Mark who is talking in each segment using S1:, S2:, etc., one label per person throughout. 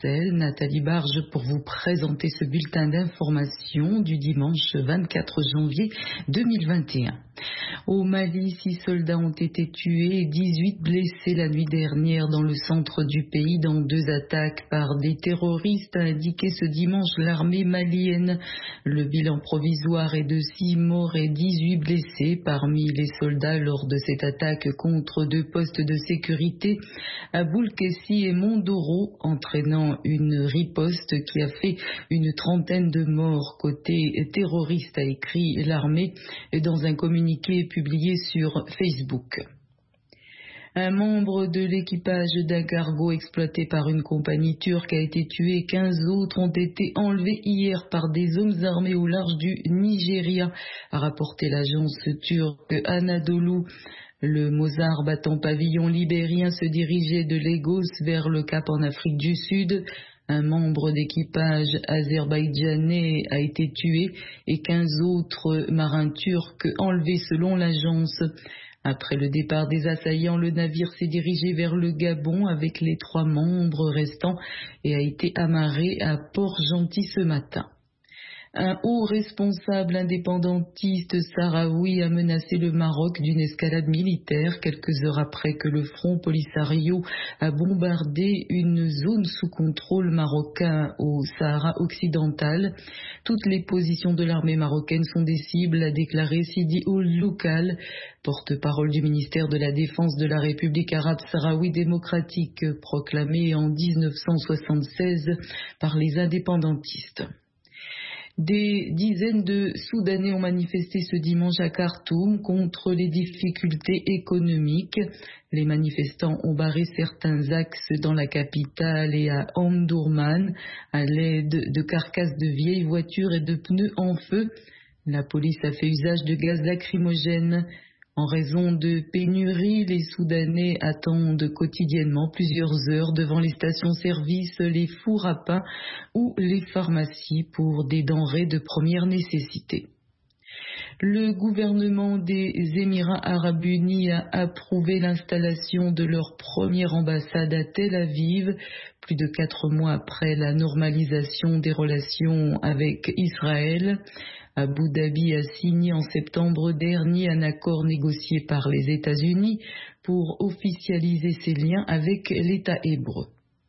S1: Nathalie Barge pour vous présenter ce bulletin d'information du dimanche 24 janvier 2021. Au Mali, 6 soldats ont été tués et 18 blessés la nuit dernière dans le centre du pays dans 2 attaques par des terroristes, a indiqué ce dimanche l'armée malienne. Le bilan provisoire est de 6 morts et 18 blessés parmi les soldats lors de cette attaque contre 2 postes de sécurité à Boulkessi et Mondoro, entraînant une riposte qui a fait une 30aine de morts côté terroriste, a écrit l'armée dans un communiqué publié sur Facebook. Un membre de l'équipage d'un cargo exploité par une compagnie turque a été tué. 15 autres ont été enlevés hier par des hommes armés au large du Nigeria, a rapporté l'agence turque Anadolu. Le Mozart battant pavillon libérien se dirigeait de Lagos vers le Cap en Afrique du Sud. Un membre d'équipage azerbaïdjanais a été tué et 15 autres marins turcs enlevés selon l'agence. Après le départ des assaillants, le navire s'est dirigé vers le Gabon avec les 3 membres restants et a été amarré à Port-Gentil ce matin. Un haut responsable indépendantiste sahraoui a menacé le Maroc d'une escalade militaire quelques heures après que le Front Polisario a bombardé une zone sous contrôle marocain au Sahara occidental. Toutes les positions de l'armée marocaine sont des cibles, a déclaré Sidi Ould-Loukal, porte-parole du ministère de la Défense de la République arabe sahraoui démocratique, proclamée en 1976 par les indépendantistes. Des dizaines de Soudanais ont manifesté ce dimanche à Khartoum contre les difficultés économiques. Les manifestants ont barré certains axes dans la capitale et à Omdurman à l'aide de carcasses de vieilles voitures et de pneus en feu. La police a fait usage de gaz lacrymogène. En raison de pénuries, les Soudanais attendent quotidiennement plusieurs heures devant les stations-service, les fours à pain ou les pharmacies pour des denrées de première nécessité. Le gouvernement des Émirats arabes unis a approuvé l'installation de leur première ambassade à Tel Aviv, plus de 4 mois après la normalisation des relations avec Israël. Abu Dhabi a signé en septembre dernier un accord négocié par les États-Unis pour officialiser ses liens avec l'État hébreu.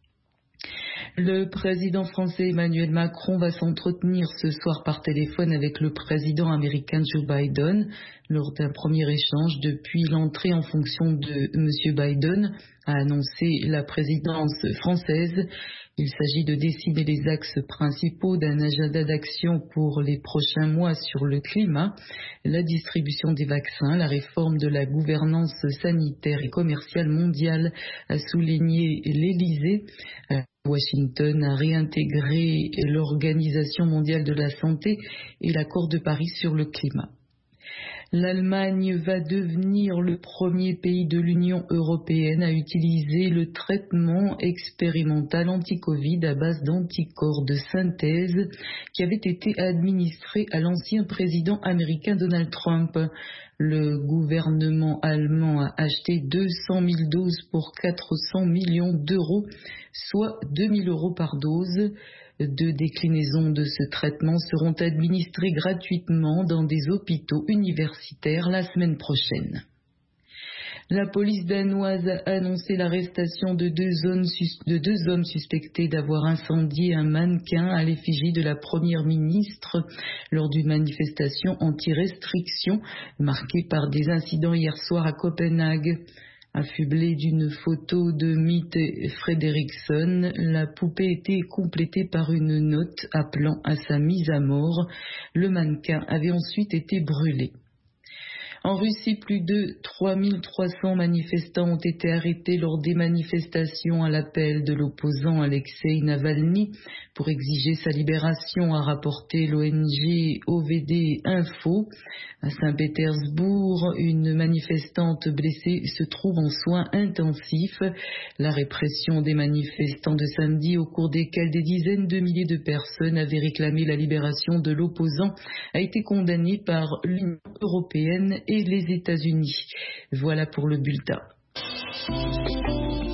S1: Le président français Emmanuel Macron va s'entretenir ce soir par téléphone avec le président américain Joe Biden lors d'un premier échange depuis l'entrée en fonction de M. Biden, a annoncé la présidence française. Il s'agit de dessiner les axes principaux d'un agenda d'action pour les prochains mois sur le climat, la distribution des vaccins, la réforme de la gouvernance sanitaire et commerciale mondiale, a souligné l'Élysée. Washington a réintégré l'Organisation mondiale de la santé et l'accord de Paris sur le climat. L'Allemagne va devenir le premier pays de l'Union européenne à utiliser le traitement expérimental anti-Covid à base d'anticorps de synthèse qui avait été administré à l'ancien président américain Donald Trump. Le gouvernement allemand a acheté 200 000 doses pour 400 millions d'euros, soit 2 000 euros par dose. 2 déclinaisons de ce traitement seront administrées gratuitement dans des hôpitaux universitaires la semaine prochaine. La police danoise a annoncé l'arrestation de 2 hommes suspectés d'avoir incendié un mannequin à l'effigie de la première ministre lors d'une manifestation anti-restriction marquée par des incidents hier soir à Copenhague. Affublée d'une photo de Mette Frederiksen, la poupée était complétée par une note appelant à sa mise à mort. Le mannequin avait ensuite été brûlé. En Russie, plus de 3300 manifestants ont été arrêtés lors des manifestations à l'appel de l'opposant Alexei Navalny pour exiger sa libération, a rapporté l'ONG OVD Info. À Saint-Pétersbourg, une manifestante blessée se trouve en soins intensifs. La répression des manifestants de samedi, au cours desquels des dizaines de milliers de personnes avaient réclamé la libération de l'opposant, a été condamnée par l'Union européenne et les États-Unis. Voilà pour le bulletin.